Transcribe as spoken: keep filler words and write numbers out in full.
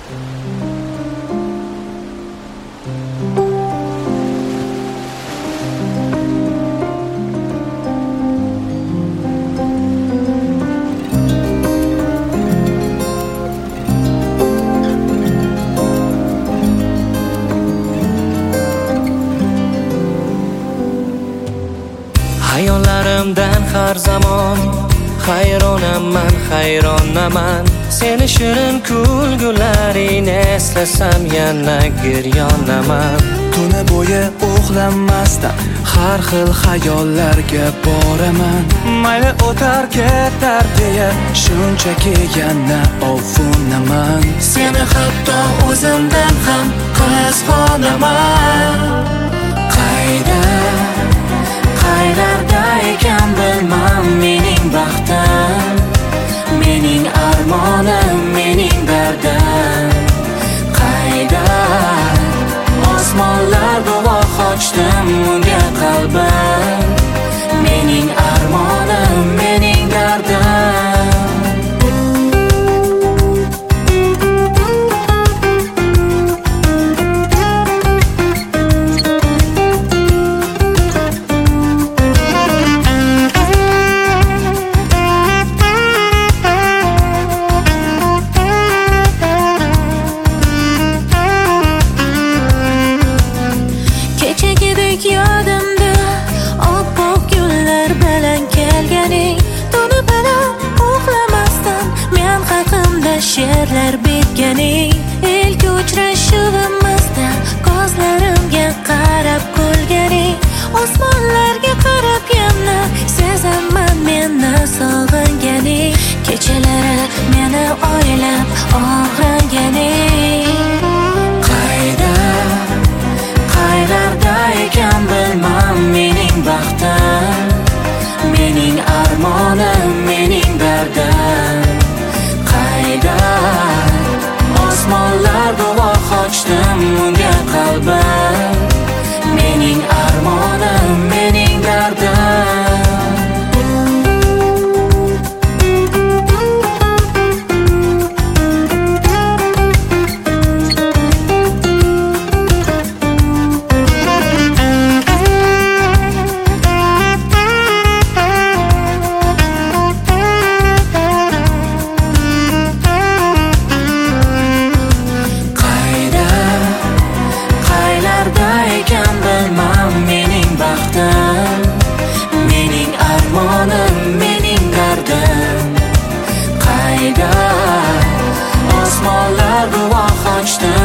Hayollarimdan har zamon hayronaman, hayronaman. Seni shirin kulgularingni eslasam yana giryonaman. Tuni bo'yi uxlamasdan har xil xayollarga boraman. Mayli o'tar ketar deya shunchaki yana ovunaman. Seni hatto o'zimdan ham qizg'onaman. Qayda qaylarda ekan bilmam mening baxtim, mening armonim, mening dardim. Qayda osmonlar guvoh ochdim unga qalbim, mening armonim, mening dardim. Yodimda oppoq gullar bilan kelganing, tuni bilan uxlamasdan men haqimda she'rlar bitganing. Ilk uchrashuvimizda ko'zlarimga qarab kulganing, osmonlarga qarab yana sezaman meni sog'inganing. Kechalari meni o'ylab og'ringaning. Qayda qaylarda ekan bilmam mening baxtim, mening armonim, mening dardim. Qayda osmonlar guvoh ochdim unga qalbim, mening armonim, mening dardim. Mening armonim, mening dardim. Qayda osmonlar guvoh ochdi